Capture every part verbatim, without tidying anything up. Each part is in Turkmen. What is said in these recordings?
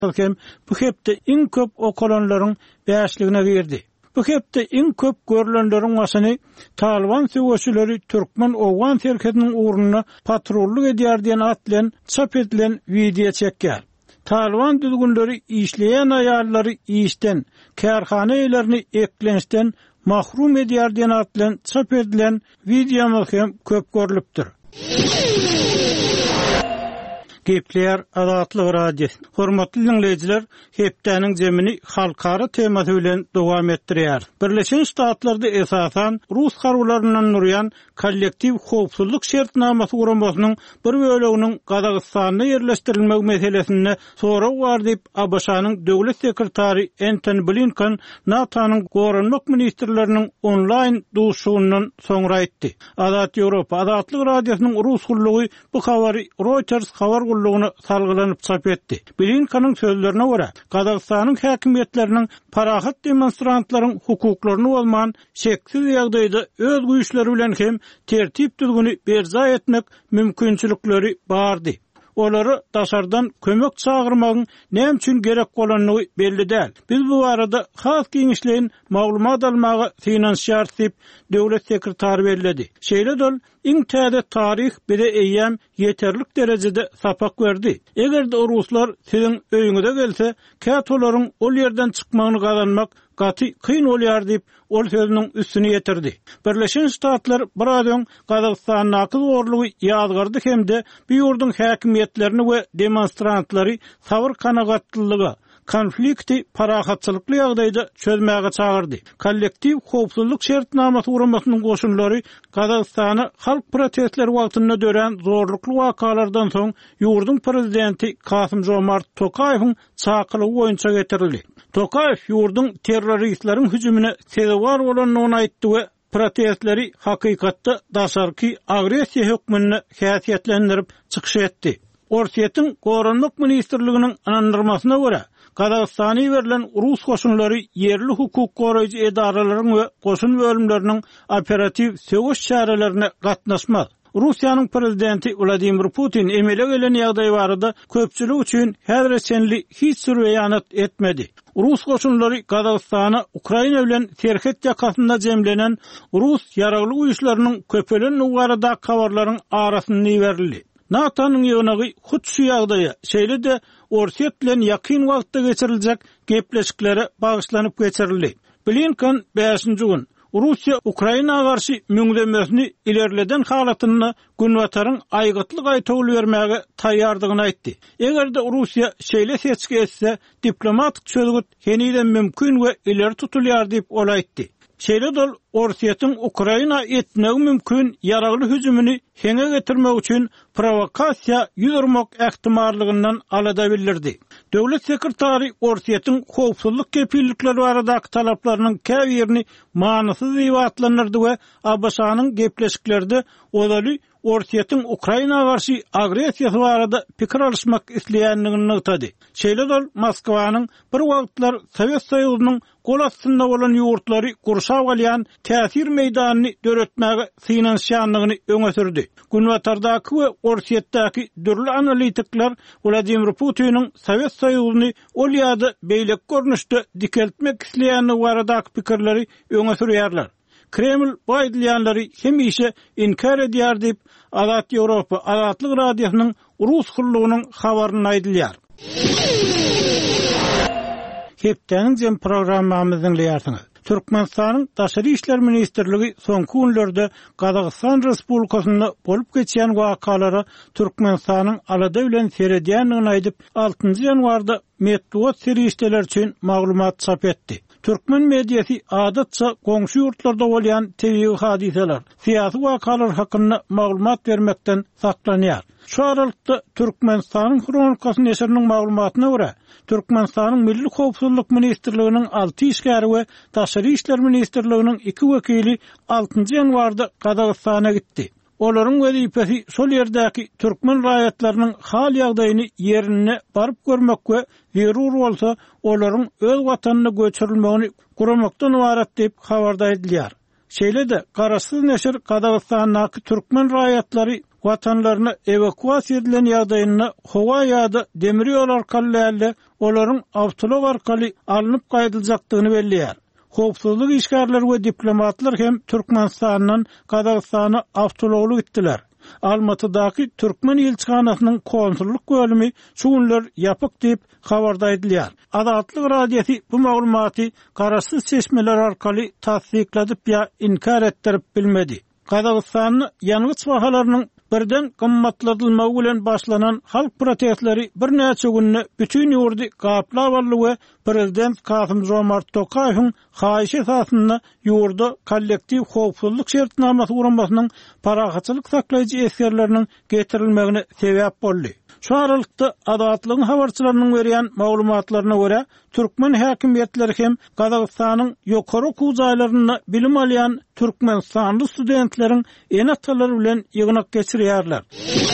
hem bu hepde iň köp okulanlaryň bäşligine berdi. Bu hepde iň köp görülenleriň başyny Taliban söwüşçüleri Türkmen owgan serketiniň uğruna patrollyk edýär diýen atlan çap edilen video çekýär. Taliban düzgünleri işleyen ayarları işten, kärhana eýlerini eklenişden mahrum edýär diýen atlan çap edilen videomuz hem köp görülipdir. Gepler Azatlyk Radio. Hormatly dinleyijiler, hepdeniň jemini halkara temasy bilen dowam etdirýär. Birleşen Ştatlarda esasan Rus harbylaryndan nuryan kollektiv howpsuzlyk şertnamasy guramasynyň bir böleginiň Gazagystana yerleşdirilmek meselesinde sorag bar diýip A B Ş'nyň döwlet sekretary Antony Blinken NATO'nyň gorunmak ministrleriniň online duşugundan soňra aýtdy. Azat Ýewropa Azatlyk radiosynyň Rus gullugy bu habary Reuters habar gullugyny salgylanyp çap etdi. Blinken'in sözlerine göre Gazagystanyň häkimetleriniň parahat demonstrantlaryň hukuklaryny bolman şeksiz ýagdaýda öz güýçleri bilen hem tertip düzgünü berza etmek mümkinçilikleri bardy. Olary daşardan kömek çağırmagyň näme üçin gerek bolanyny belli däl. Biz bu arada has giňişlerin maglumat almagy finansiýar diýip döwlet sekretary bellädi. Şeýle dol iň täze tarih bize eýýäm ýeterlik derejede sapak berdi. Egerde Ruslar siziň öýüňize gelse, kätolaryň ol ýerden çykmagyny gazanmak gaty kyn bolýar diýip ol sözüniň üstüne ýetirdi. Birleşen Ştatlar buradan Gazagystanyň akyl gorlugy ýazgardy hemde bu ýurdun häkimetlerini we demonstrantlary sabır kanagatlylygy konflikti parahatçylykly ýagdaýda çözmäge çağırdy. Kollektiv howpsuzlyk şertnamasy uramasynyň goşunlary Gazagystany halk protestleri wagtynda dören zorlukly wakalardan soň ýurdun prezidenti Kasym-Jomart Tokaýewiň çakylygy boýunça getirildi. Tokaýew ýurdun terroristleriň hüjümine sebäpkar bolanyny aýtdy we protestleri hakykatda daşarky agresiýa hökmüne häsiýetlendirip çykyş etdi. Orsiýetiň gorunmak ministrliginiň anandyrmasyna görä, Gazagystana berilen Rus goşunlary yerli hukuk goraýjy edaralaryň we goşun bölümleriniň operativ söwüş çärelerine gatnaşmaz. Russiýanyň prezidenti Vladimir Putin emele gelen ýagdaý barada köpçülik üçin häzirçenli hiç sürbeýanat etmedi. Rus goşunlary Gazagystana Ukraina bilen serhet ýakasynda jemlenen Rus ýaragly güýçleriniň köpelen ugarada kawarlaryň arasyny berildi. NATO'nyň ýöneги hut şu ýagdaýa, şeýle de Orsiýet bilen ýakyn wagtda geçiriljek gepleşiklere bagyşlanyp geçirildi. Blinken beşinji gün Russiýa Ukraina garşy müňlemesini ilerleden halatyny günwataryň aýgytlyk aýtagyl bermäge taýýardygyny aýtdy. Egerde Russiýa şeýle seçki etse, diplomatik çözgüt henüýden mümkin we ileri tutulýar diýip ol aýtdy. Şeýle dol Orsiýetiň Ukraina etnegi mümkin ýaragly hüjümini heňe getirmek üçin provokasiýa ýürmek ähtimarlygyndan alada bildirdi. Döwlet sekretary Orsiýetiň howpsuzlyk kepillikleri baradaky talaplarynyň käbirini manysyz diýip atlandyrdy we A B Ş'nyň gepleşiklerde olaly Orsiýetiň Ukraina garşy agresiýasy barada pikir alışmak isleýänligini ýetdi. Şeýle dol Moskwanyň bir wagtlar Sowet Soýuzynyň gol astynda bolan ýurtlary gurşap alýan täsir meýdanyny döretmäge finansiýanlygyny öňe sürdi. Günwatardaky we Orsiýetdäki dürli analitikler Vladimir Putiniň Sowet Soýuzyny ol ýa-da beýlek görnüşde dikeltmek isleýänligi baradaky pikirleri öňe sürýärler. Kreml bu aýdylýanlary hemişe inkar edýär diýip Azat Ýewropa Azatlyk radiosynyň Rus gullugynyň habaryny aýdylýar. Hepdeniň jem programmamyzyň dinleýärsiňiz. Türkmenistanyň Daşary işler ministrligi soňky günlerde Gazagystan Respublikasynda bolup geçýän wakalary Türkmenistanyň alada bilen seredýänligini aýdyp altynjy ýanwarda medeniýet serişdeler üçin maglumat çap etdi. Türkmen mediýasy adatça goňşy ýurtlarda bolýan tebii hadiseler, syýasy wakalar hakynda maglumat bermekden saklanýar. Şu aralykda Türkmenistanyň Kronikasy neşriniň maglumatyna görä, Türkmenistanyň Milli Howpsuzlyk ministrliginiň alty işgäri we Daşary işler ministrliginiň iki wekili altynjy ýanwarda Gazagystana gitdi. Olaryň wezipesi şol ýerdäki türkmen raýatlarynyň hal ýagdaýyny ýerine baryp görmek we zerur bolsa olaryň öz watanyna göçürilmegini guramakdan ibaret diýip habarda edilýär. Şeýle de garaşsyz neşir Gazagystanyň türkmen raýatlary watanlaryna evakuasiýa edilen ýagdaýyny howa ýa-da demir ýol arkaly olaryň awtolog arkaly alınıp gaýdyljakdygyny belliýär. Howpsuzlyk işgärleri we diplomatlar hem Türkmenistanyň Kazakstana awtologlyk gitdiler. Almatydaky Türkmen elçixanasynyň konsulluk bölümi şu günler ýapyk diýip habarda edilýär. Adatlyk radiosi bu maglumaty garaşsyz seçmeler arkaly tasdikledip ýa inkar etdirip bilmedi. Kazakstanyň ýangıç bahalarynyň birden gymmatladylmagy bilen başlanan halk protestleri bir näçe günne bütün ýurdy gaplap aldy we Prezident Kasym-Jomart Tokaýewiň haýyşy esasynda ýurda kollektiv howpsuzlyk şertnamasyny uranmasynyň parahatçylyk saklaýjy esgerleriniň getirilmegine sebäp boldy. Şu aralykda adatlygyň habarçylarynyň berýän maglumatlaryna görä, Türkmen häkimetleri hem Kazakstanyň ýokary okuwjaýlaryna bilim alýan Türkmenistanly studentleriň enatalary bilen ýygynak geçirýärler.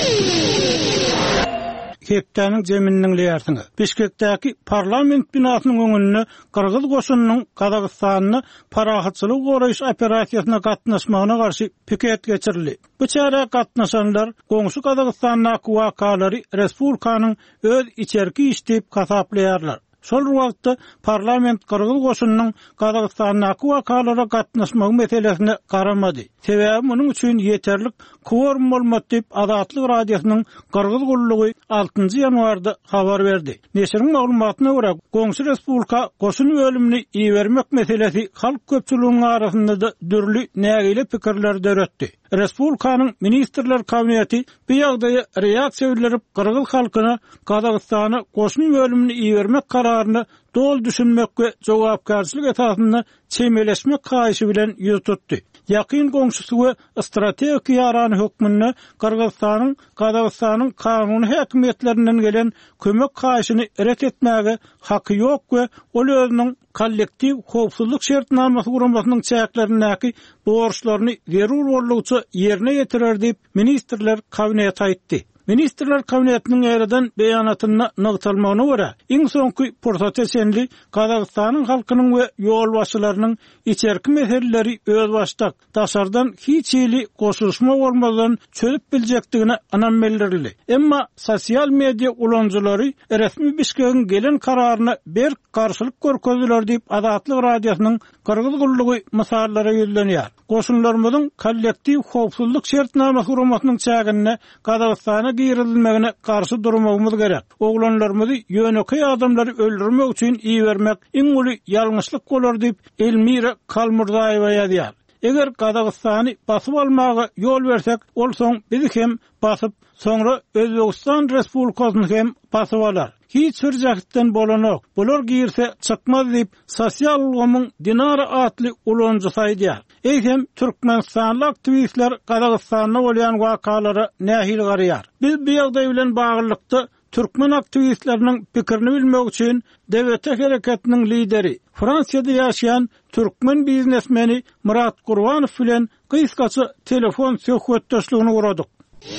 Hepdeniň zeminiň leýärsiňi. Bişkekdäki parlament binasynyň öňünde Kyrgyz goşunynyň Kazakstanyny parahatçylyk goraýyş operasiýasyna gatnaşmagyna garşy piket geçirildi. Bu çara gatnaşanlar goňşy Kazakstanyň wakalary respublikanyň öz içerki işdip kasaplaýarlar. Şol wagtda parlament Kyrgyz goşunynyň Kazakstanyň wakalara gatnaşmagy meselesine garamady. Sebäbi munyň üçin ýeterlik quorum bolmady diýip Adatlyk radiosynyň Kyrgyz gullugy altynjy ýanwarda habar berdi. Neşriň maglumatyna görä, goňşy respublika goşun bölümini iýermek meselesi halk köpçüliginiň arasynda da dürli nägile pikirler döretdi. Respublikanyň ministrler kabineti bu ýagdaýa reaksiýa bildirip Kyrgyz halkyna Kazakstany goşun bölümini iýermek kararyny dol düşünmek we jogapkarçylyk esasynda çemeleşmek gaýşy bilen ýüz tutdy. Ýakyn goňşusy we strategik ýarany hökmünde Kyrgyzstanyň Kazakstanyň kanuny häkimetlerinden gelen kömek gaýşyny ret etmäge haky ýok we ol özüniň kollektiv howpsuzlyk şertnamasyny uranmasynyň çäklerindäki borçlaryny zerur bolýança ýerine ýetirer diýip ministrler kabineti aýtdy. Ministrler kabinetiniň ýerden beýanatyna nagtalmagyna görä, iň soňky pursat esenli Kazakstanyň halkynyň we ýolbaşçylarynyň içerki meseleleri öz başdak, daşardan hiç ýyly goşulşma bolmadan çözüp biljekdigine anam bildirildi. Emma sosial media ulanjylary resmi Bişkekiň gelen kararyna ber garşylyk görkezdiler diýip Adatlyk radiosynyň Kyrgyz gullugy mysallara ýüzlenýär. Goşunlarymyzyň kollektiv howpsuzlyk şertnamasyny uranmasynyň çägine Kazakstana girilmegine garşy durmagymyz gerek. Oglanlarymyzy ýöneki adamlary öldürmek üçin iýermek iň uly ýalňyşlyk bolar diýip Elmira Kalmurzaýewa ýazýar. Eger Kazakstany basyp almagy ýol bersek, ol soň bizi hem basyp, soňra Özbegistan Respublikasyny hem basyp alar. Hiç bir jahitden bolanok. Bular girse çykmaz diýip sosial ulgamyň Dinara atly ulanjy saýdýar. Eýsem Türkmenistanly aktivistler Kazakstanyň bolýan wakalara nähil garýar. Biz bu ýagdaý bilen baglykda Türkmen aktivistleriniň pikirini bilmek üçin Dewlet Hereketiniň lideri, Fransiýada ýaşaýan Türkmen biznesmeni Murat Gurbanow bilen gysgaça telefon söhbetdeşligini guradyk.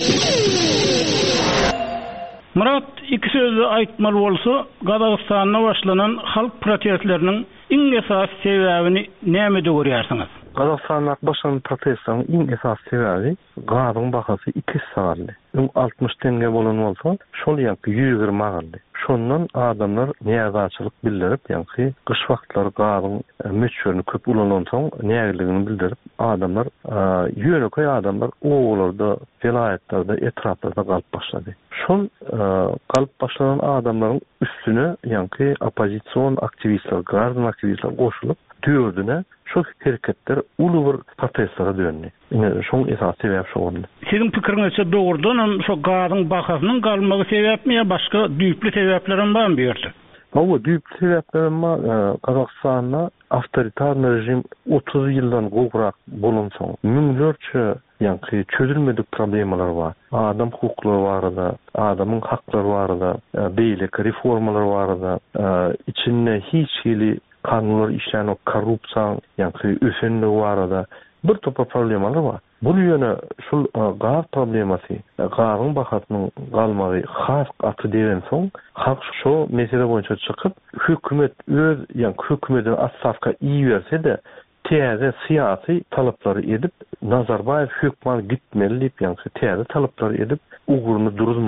Murat, iki sözü aýtmaly bolsa, Kazakstanda başlanan halk protestleriniň iň esas sebäbini nämede görýärsiňiz? Kazakstanda başlanan protestlaryň iň esas sebäbi gazyň bahasy iki saatly. altmış tenge bolan bolsa, şol ýa-da ýüz ýygrima aldy. Şondan adamlar näýagaçylyk bildirip, ýa-da gyş wagtlary gazyň meçhörni köp ulanan soň näýeligini bildirip, adamlar ýöneki adamlar oğullarda, vilayetlarda, etraflarda galyp başlady. Şol galyp başlanan adamlaryň üstüne ýa-da opozisiýon aktivistler, gazyň aktivistler goşulyp dördüne şu hareketler ulu bir protestlara döndü. Ine şoň esas sebäp şu boldy. Siziň pikiriňizçe dogrudan şu gazyň bahasynyň galmagy sebäpmi ýa başga düýpli sebäplerim barmy bu ýerde? Bu düýpli sebäplerim bar. Kazakstanda awtoritar rejim otuz ýyldan gowrak bolan soň müňlerçe ýa-da çözülmedik problemalar bar. Adam hukuklary barada, adamyň haklary barada, beýleki reformalar barada, içinde hiç ýyly kanunlar işlenen korrupsiýa, ýa-da ösenlik barada bir topa problemalar bar. Bu ýöne şol gaz problemasy, gazyň bahasynyň galmagy has aty degen soň, halk şu mesele boýunça çykyp, hökümet öz, ýa-da hökümetin asafka iý berse de, täze syýasy talaplary edip, Nazarbayew hökümet gitmeli diýip, ýa-da täze talaplary edip, ugruny duruzmadylar.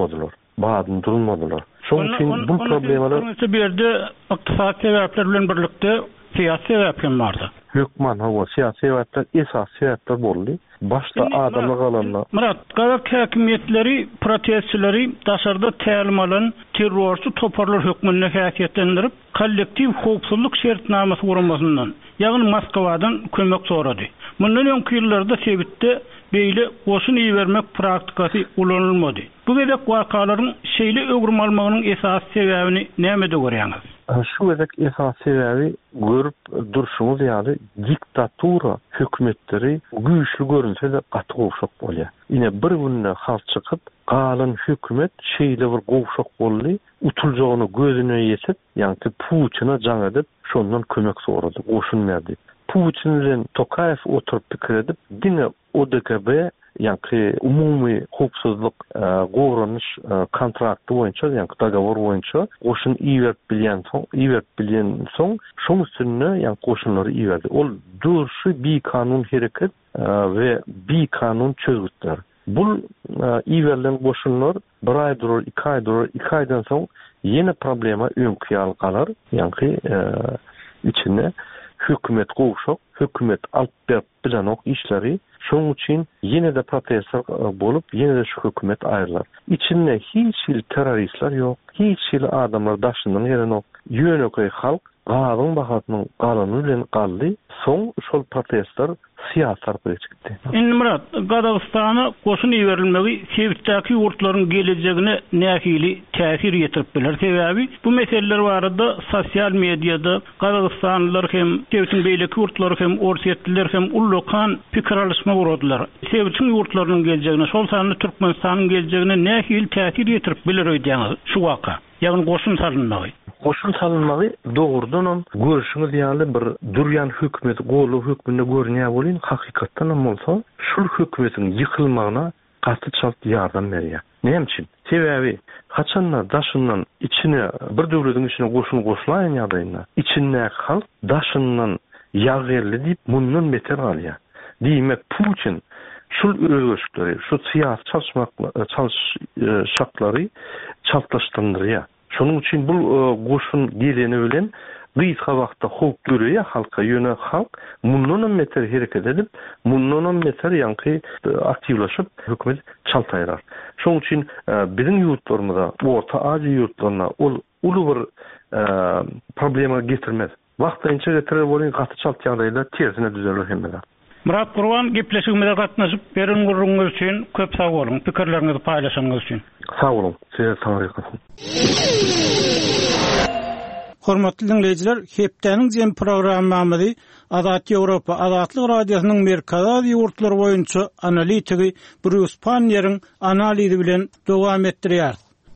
baadyn durmadylar. Şoň üçin bu problemler berdi ykdysat sebäpler bilen birlikde siyasi sebäpler bardy. Hökman hawa siyasi sebäpler esas sebäpler boldy. Başta adamlar galanlar. Murat, Gazak häkimetleri, protestçileri daşarda tälim alan terrorçy toparlar hökmüne häsiýetlendirip, kollektiv howpsuzlyk şertnamasy gurulmasyndan, ýagny Moskwadan kömek sorady. Mundan öňki ýyllarda sebitde beýle goşun iýermek praktikasy ulanylmady. Bu gedek wakalaryň şeýle öwrüm almagynyň esas sebäbini nämede görýäňiz? Şu edek esas sebebi görüp duruşumuz yani diktatura hükümetleri güýçlü görünse de gaty gowşak bolýar. Ine bir günde halk çıkıp galan hükümet şeýle bir gowşak boldy, utuljagyny gözüne ýetip, ýani Putina jaň edip, şondan kömek sorady, goşunmaýdy. Putin bilen Tokayev oturup pikir edip, dine O D K B yani umumy howpsuzlyk gowranyş kontrakty boýunça, yani dagawar boýunça goşun iýerip bilýän soň, iýerip bilýän soň, şoň üstüne yani goşunlary iýerdi. Ol durşy bi kanun hereket we bi kanun çözgütler. Bu iýerilen goşunlar bir aý durur, iki aý durur, iki aýdan soň ýene problema öňkü algalar, yani içinde hükümet gowşak, hükümet alyp berip bilenok işleri. Şoň üçin ýene de protestler bolup, ýene de şu hükümet aýrylar. İçinde hiç il teröristler ýok, hiç il adamlar daşyndan gelenok. Ýönökey halk galyň bahatynyň galyny bilen galdy. Soň şol protestler siyasar geçipdi. Indi Murat, Gazakstana goşun iýerilmegi sebitdäki ýurtlaryň gelejegine nähili täsir ýetirip biler. Sebäbi bu meseleler barada sosial mediada Gazakstanlylar hem sebitiň beýleki ýurtlary hem orsiýetliler hem ullukan pikir alışma guradylar. Sebitiň ýurtlarynyň gelejegine, şol sany Türkmenistanyň gelejegine nähili täsir ýetirip biler öýdäňiz şu waka. Ýagny goşun salynmagy. Goşun salynmagy dogrudan görüşüňiz ýaly bir durýan hükümet golu hükmünde görnýär bolýan, hakykatdan hem bolsa şul hükümetiň ýykylmagyna gaty çalt ýardam berýär. Näme üçin? Sebäbi haçanlar daşyndan içine bir döwletiň içine goşun goşulaýan ýagdaýynda içinde halk daşyndan ýagyrly diýip mundan beter galýar. Diýmek Putin şul özgürlükleri, şu siyasi çalışmak çalışaklary çaltlaşdyrýar. Şonuň üçin bu goşun geleni bilen gysga wagtda howp görýär halka, ýöne halk mundan beter hereket edip, mundan beter ýanky aktivlaşyp hökümet çaltaýar. Şoň üçin biziň ýurtlarymyzda, Orta Aziýa ýurtlaryna ol uly bir problema getirmez. Wagtynça getirir bolan gaty çalt ýagdaýlar tersine düzelir hemmeler. Murat Gurban gepleşigimizde gatnaşyp beren gurrunňyz üçin köp sag bolun, pikirlerinizi paýlaşanyňyz üçin. Sag bolun. Size taýyk. Hormatly dinleyijiler, hepdeniň jem programmamyzy Azat Ýewropa Azatlyk radiosynyň Merkaz ýurtlary boýunça analitigi Bruce Panner'in analizi bilen dowam etdirýär.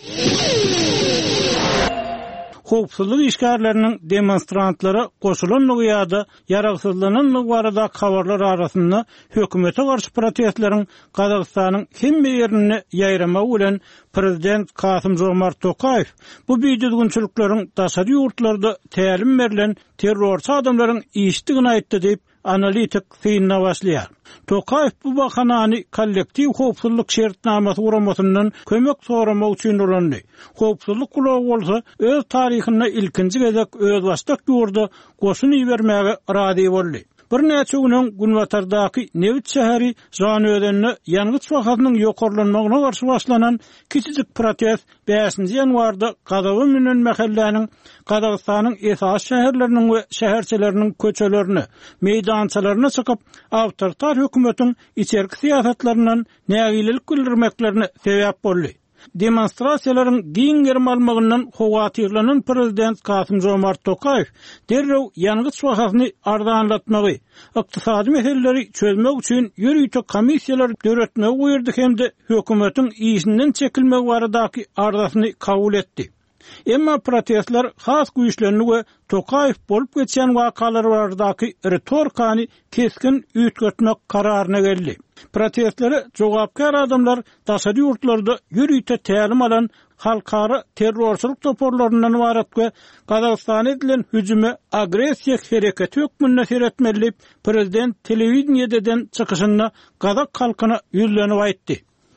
Howpsuzlyk işgärleriniň demonstrantlara goşulanlygy ýa-da ýaragsyzlanynyň barada habarlar arasynda hökümete garşy protestleriň Gazakstanyň hemme ýerini ýaýrama bilen Prezident Kasym-Jomart Tokayew bu büýdügünçülikleriň daşary ýurtlarda tälim berilen terrorçy adamlaryň işdigini aýtdy diýip analitik syna başlaýar. Tokayew bu bahanany kollektiv howpsuzlyk şertnamasy gurulmasyndan kömek soramak üçin ulandy. Howpsuzlyk gulagy bolsa öz taryhyna ilkinji gezek öz başdak ýurda goşun iýermäge rady boldy. Bir näçe günden Günwatardaky Newit şäheri Janödenle ýangıç wakatynyň ýokarlanmagyna garşy başlanan kiçijik protest beşinji ýanwarda Gazawy menen mahalläniň Gazakstanyň esas şäherleriniň we şäherçileriniň köçelerini, meýdançalaryna çykyp awtoritar hökümetiň içerki siýasatlarynyň nägilik bildirmeklerine sebäp boldy. Demonstrasiýalaryň giň germalmagyndan howatyrlanan Prezident Kasym-Jomart Tokayew derrew ýangıç wakatyny ardanlatmagy, ykdysady meseleleri çözmek üçin ýürüýte komissiýalar döretmegi buyurdy hemde hökümetiň işinden çekilmegi baradaky ardasyny kabul etdi. Emma protestler has güýçlerini we Tokayew bolup geçen wakalar baradaky retorikany keskin üýtgetmek kararyna geldi. Protestlere jogapkar adamlar daşary ýurtlarda ýürüýte tälim alan halkara terrorçylyk toporlaryndan ibaret we Gazakstana edilen hüjüme agresiýa hereketi hökmüne seretmelip Prezident telewiziýadan çykyşynda Gazak halkyna ýüzlenip aýtdy.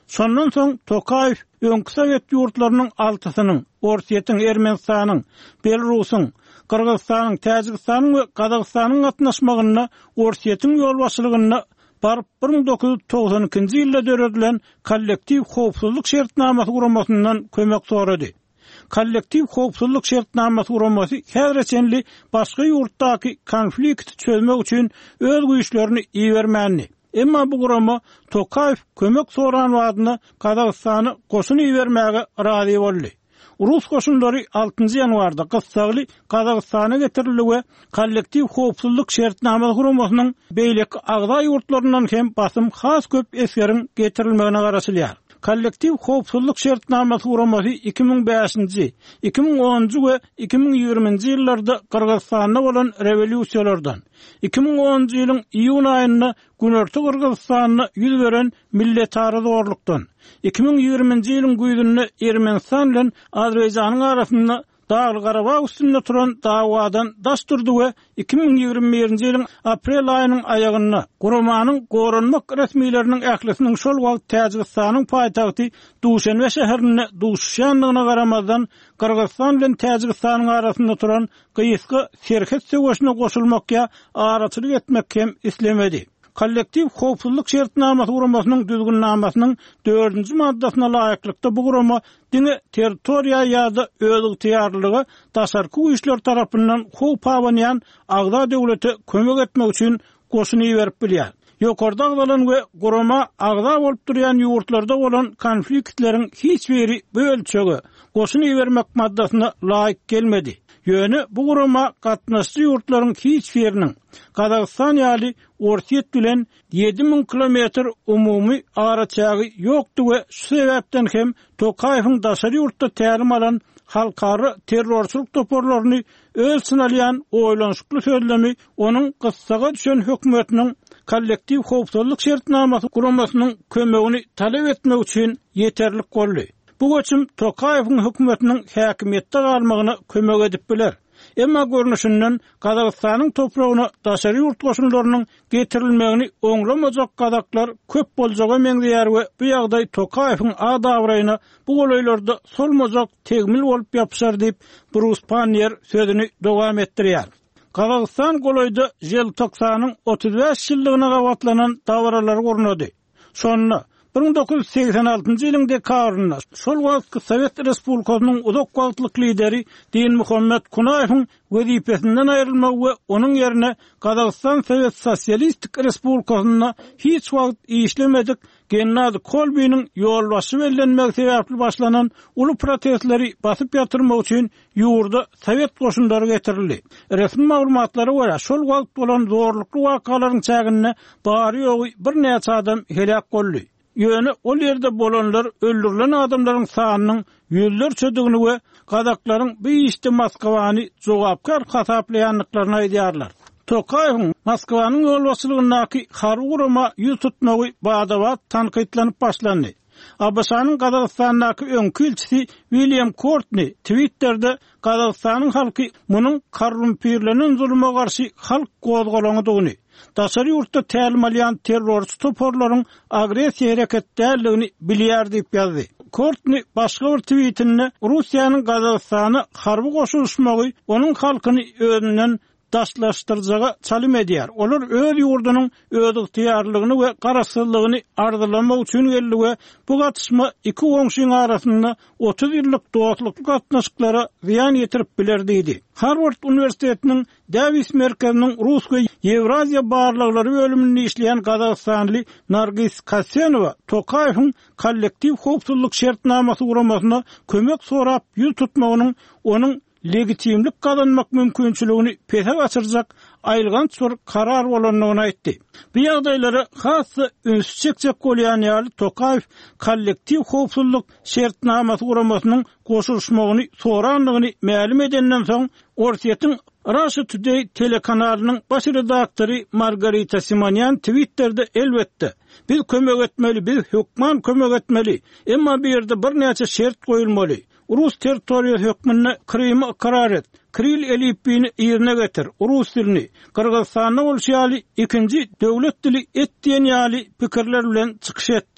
Sondan soň Tokayew öňkü Sowet ýurtlarynyň altysynyň, Orsiýetiň, Ermenistanyň, Belarusyň, Kyrgyzstanyň, Täjikistanyň we Gazagystanyň gatnaşmagyna, Orsiýetiň ýolbaşçylygyna barıp bir ming dokuz yüz togson ikinji ýylda döredilen kollektiv howpsuzlyk şertnamasy guramasyndan kömek sorady. Kollektiv howpsuzlyk şertnamasy guramasy häzirçenli başga ýurtdaky konflikti çözmek üçin öz güýçlerini iýermänli. Emma bu gurama Tokayew kömek soran wadyna Kazakstany goşun iýermäge razy boldy. Rus goşunlary altynjy ýanwarda Gyssaly Kazakstana getirildi we kollektiv howpsuzlyk şertnamasy guramasynyň beýleki agza ýurtlaryndan hem basym has köp esgeriň getirilmegine garaşylýar. Kollektiv howpsuzlyk şertnamasy guramasy iki ming beşinji, iki ming onunji we iki ming ýigriminji ýyllarda Kyrgyzstanda bolan rewolýusiýalardan, iki ming onunji ýylyň iýun aýynda Günerti Kyrgyzstanyna ýüz beren milletary zorlukdan, iki ming ýigriminji ýylyň güýdünde Ermenistan bilen Azerbaýjanyň arasynda Dağlı Qarabağ üstünde turan davadan daş durdu we iki ming ýigirme birinji ýylyň aprel aýynyň aýagyna guramanyň goranmak resmiýetleriniň ählisiniň şol wagt Täjikistanyň paýtagty Duşanbe şäherine duşýanlygyna garamazdan Kyrgyzstan bilen Täjikistanyň arasynda turan gyýysky serhet söwüşine goşulmakka araçylyk etmek hem islemedi. Kollektiv howpsuzlyk şertnamasy guramasynyň düzgünlämesiň dördünji maddasyna laýyklykda bu gurama diňe territoriýa ýa-da öz ygtyýarlygy daşarky güýçler tarapyndan howp awanýan agza döwlete kömek etmek üçin goşun iýerip bilýär. Ýokarda agzalan we gurama agza bolup durýan ýurtlarda bolan konfliktleriň hiç biri bu ölçegi goşun iýermek maddasyna laýyk gelmedi. Ýöne bu gurama gatnaşçy ýurtlaryň hiç biriniň Kazakystan ýaly Orsiýet bilen ýedi ming kilometr umumy araçagy ýokdy we şu sebäpden hem Tokayewiň daşary ýurtda tälim alan halkary terrorçylyk toporlaryny öz sınalyan oýlanşykly sözlemi onuň gyssaga düşen hökümetiniň kollektiv howpsuzlyk şertnamasy guramasynyň kömegini talep etmek üçin ýeterlik boldy. Bu göçüm Tokayewiň hökümetiniň häkimetde galmagyna kömek edip biler. Emma görnüşinden Kazakstanyň topragyna daşary ýurt goşunlarynyň getirilmegini oňlamajak gazaklar köp boljaga meňzeýär we bu ýagdaý Tokayewiň adabraýyna bu golaýlarda solmajak tegmil bolup ýapyşar diýip Bruce Panier sözüni dowam etdirýär. Kazakstan golaýda Jeltoksanyň otuz beş ýyllygyna gawatlanan dawaralary gornady. Şonda bir ming dokuz yüz seksen altynjy ýylyň dekabrynda şol wagtky Sowet Respublikasynyň uzak wagtlyk lideri Din Muhammed Kunayewiň wezipesinden aýrylmak we onuň ýerine Kazakstan Sowet Sosialistik Respublikasyna hiç wagt işlemedik Gennady Kolbynyň ýolbaşy bellenmek sebäpli başlanan uly protestleri basyp ýatyrmak üçin ýurda Sowet goşunlary getirildi. Resmi maglumatlara görä şol wagt bolan zorlukly wakalaryň çägine bary ýogy bir näçe adam helak boldy. Ýöne ol ýerde bolanlar öldürilen adamlaryň sanynyň ýüzlerçedigini we gazaklaryň bu işde Moskwany jogapkar hasaplaýanlyklaryny aýdýarlar. Tokayewiň Moskwanyň ýolbaşçylygynaky harby gurama ýüz tutmagy badawat tanqytlanyp başlandy. A B S-nyň Kazakstandaky öňkü elçisi William Courtney Twitter'de Kazakstanyň halky munyň korrumpirlenen zulüme garşy halk gozgolanydygyny, daşary ýurtda tälim alýan terrorçy toporlaryň agresiýa hereketdärligini bilýär diýip ýazdy. Courtney başga bir tweetinde Russiýanyň Kazakstana harby goşulmagy onuň halkyny özünden daşlaşdyrjaga çalym edýär. Olar öz ýurdunyň öz ygtyýarlygyny we garaşsyzlygyny ardylamak üçin geldi we bu gatışma iki goňşyň arasynda otuz ýyllyk dostluk gatnaşyklara ziýan ýetirip bilerdi diýdi. Harvard Universitetiniň Davis merkeziniň Rus we Ewraziýa barlyklary bölüminde işleýän Kazakstanly Nargis Kasenowa Tokayewiň kollektiv howpsuzlyk şertnamasy guramasyna kömek sorap ýüz tutmagynyň onuň legitimlik kazanmak mümkinçiligini pese açyrjak aýlgan sor karar bolanyny aýtdy. Bu ýagdaýlara hasy ünsüz çekjek bolýan ýaly Tokayew kollektiv howpsuzlyk şertnamasy guramasynyň goşulmagyny soranlygyny ma'lum edenden soň Orsiýetiň Russia Today telekanalynyň baş redaktory Margarita Simonyan Twitter'de elbetde biz kömek etmeli, biz hökman kömek etmeli. Emma bir ýerde bir näçe şert goýulmaly. Rus territoriýa hökmüne Krym'y karar et. Kiril elipini ýerine getir. Rus dilini Kyrgyzstanda bolşaly ikinji döwlet dili etdiýen ýaly pikirler bilen çykyş etdi.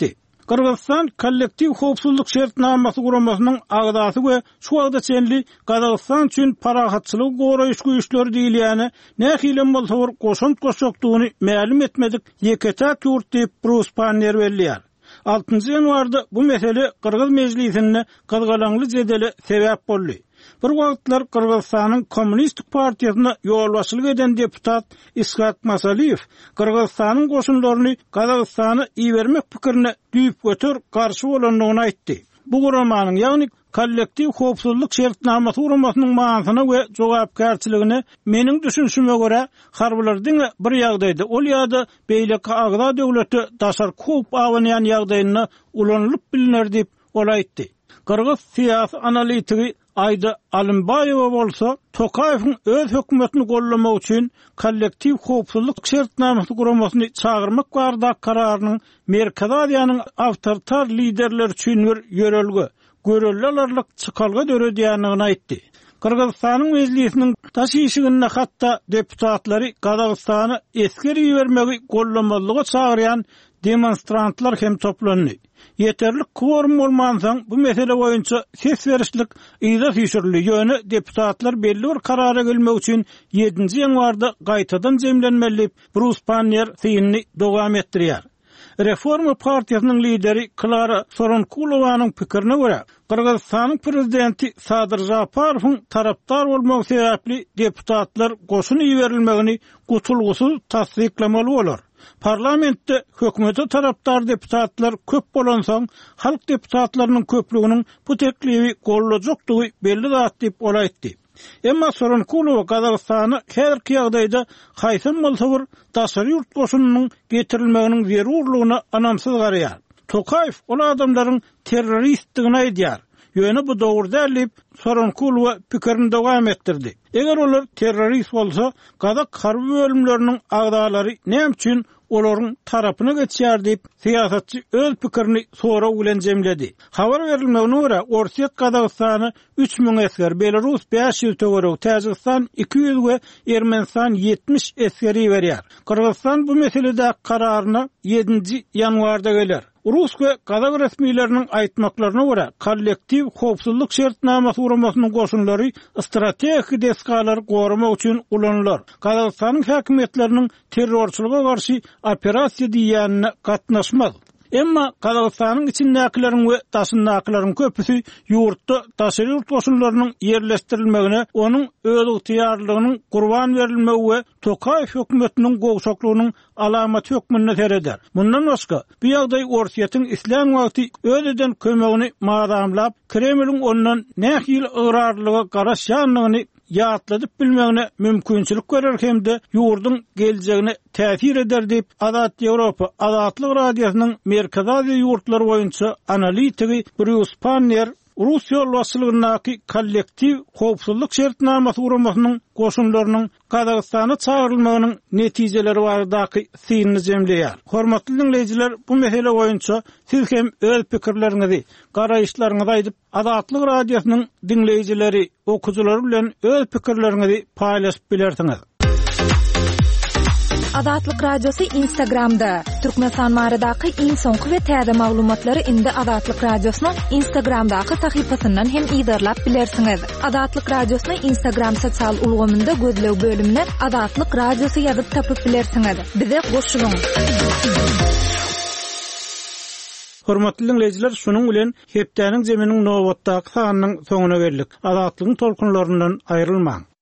Kırgızstan kollektiv howpsuzlyk şertnamasy guramasynyň agdasy we şu wagda çenli Kazakystan üçin parahatçylyk goraýyş güýçleri diýilýäni nähilem bolsa goşunt goşokdugyny ma'lum etmedik ýeketäk ýurt diýip Bruce Panner belliýär. altynjy ýanwarda bu mesele Kırgız mejlisinde gazgalaňly jedele sebäp boldy. Bir wagtlar Kırgızstanyň Kommunistik partiýasyna ýolbaşçylyk eden deputat İshak Masaliýew Kırgızstanyň goşunlaryny Kazakystany iýermek pikirine düýüp götür garşy bolanlygyny aýtdy. Bu guramanyň ýagny kollektiv howpsuzlyk şertnamasy guramasynyň manasyna we jogapkärçiligine meniň düşünşime görä harbylardyň bir ýagdaýda ol ýa-da beýleki agda döwleti daşar köp awanýan ýagdaýyna ulanlyp bilinir diýip ol aýtdy. Kırgız siyasi analitigi Ayda Alymbayewa bolsa Tokayewiň öz hökümetini gollamak üçin kollektiv howpsuzlyk şertnamasy guramasyny çağırmak barada kararynyň Merkez Aziýanyň awtoritar liderleri üçin bir ýörelgi, görellerlik çykalga döredýändigini aýtdy. Kırgızstanyň mejlisiniň taşyşygyna hatda deputatlary Kazakystany eskeri ýermegi gollanmalyga çağırýan demonstrantlar hem toplandy. Yeterlik kworum bolmansaň bu mesele boýunça ses berişlik ýyza süýşürli ýöne deputatlar belli bir karara gelmek üçin ýedinji ýanwarda gaýtadan jemlenmeli Bruce Panner syny dowam etdirýär. Reforma partiýasynyň lideri Klara Soronkulowanyň pikirine görä, Kırgızstanyň prezidenti Sadyr Japarowyň tarapdar bolmagy sebäpli deputatlar goşun iýerilmegini gutulgusyz tasdiklamaly bolar. Parlamentde hökümete tarapdar deputatlar köp bolansaň, halk deputatlarynyň köplüginiň bu teklibi gollajakdygy belli zat diýip olaýtdy. Emma Soronkulow Kazakystany her ýagdaýda haýsym bolsa bir daşary ýurt goşunynyň getirilmeginiň zerurlygyna anamsyz garaýar. Tokayew ol adamlaryň terroristligini aýdýar. Ýöne bu dogry däl Soronkulow pikirini dowam etdirdi. Eger olar terrorist bolsa, Kazak harby bölümleriniň agdalary näme üçin olaryň tarapyna geçýär diýip siýasatçy öz pikirini sonra ulen jemledi. Habar berilmegine görä, Orsiýet Kazakystany üç miň esker, Belarus beş ýüz töwerek, Täjikistan iki ýüz we Ermenistan ýetmiş eskeri berýär. Kırgızstan bu meselede kararyna ýedinji ýanwarda geler. Rus we Kazak resmiýetleriniň aýtmaklaryna görä, kollektiv howpsuzlyk şertnamasy guramasynyň goşunlary strategik deskalar goramak üçin ulanýar. Kazakstanyň häkimetleriniň terrorçylyga garşy operasiýa diýýänine gatnaşmaz. Emma Kazakstanyň içindäkilerin we daşyndakilerin köpüsi ýurtda daşary ýurt goşunlarynyň ýerleşdirilmegine, onuň öz ygtyýarlygynyň gurban berilmegi we Tokayew hökümetiniň gowşaklygynyň alamaty hökmünde sereder. Mundan başga, bu ýagdaý Orsiýetiň islam wagty öýeden kömegini maadamlap, Kremliň ondan nähil ýgrarlyga garaşýanlygyny ýatladyp bilmegine mümkinçilik görer hemde ýurdun geljegine täsir eder diýip Azat Ýewropa Azatlyk radiosynyň Merkez Aziýa ýurtlary boýunça analitigi Bruce Panner Russiýa ýolbaşçylygynyň kollektiv howpsuzlyk şertnamasy guramasynyň goşunlarynyň Kazakystana çağırylmagynyň netijeleri baradaky syny jemleýär. Hormatly dinleýijiler, bu mesele boýunça siz hem öz pikirleriňizi, garaýyşlaryňyzy aýdyp Azatlyk radiosynyň dinleýijileri, okuwçylary bilen öz pikirleriňizi paýlaşyp bilersiňiz. Azatlyk radiosu Instagramda. Türkmenistan baradaky iň soňky we täze maglumatlary indi Azatlyk radiosynyň Instagramdaky sahypasyndan hem ýydarlap bilersiňiz. Azatlyk radiosyny Instagram sosial ulgamynda gözlew bölümine Azatlyk radiosu ýazyp tapyp bilersiňiz. Bize goşulyň. Hormatly dinleýijiler, şunuň bilen hepdeniň jeminiň nowatdaky sanynyň soňuna geldik. Azatlygyň tolkunlaryndan aýrylmaň.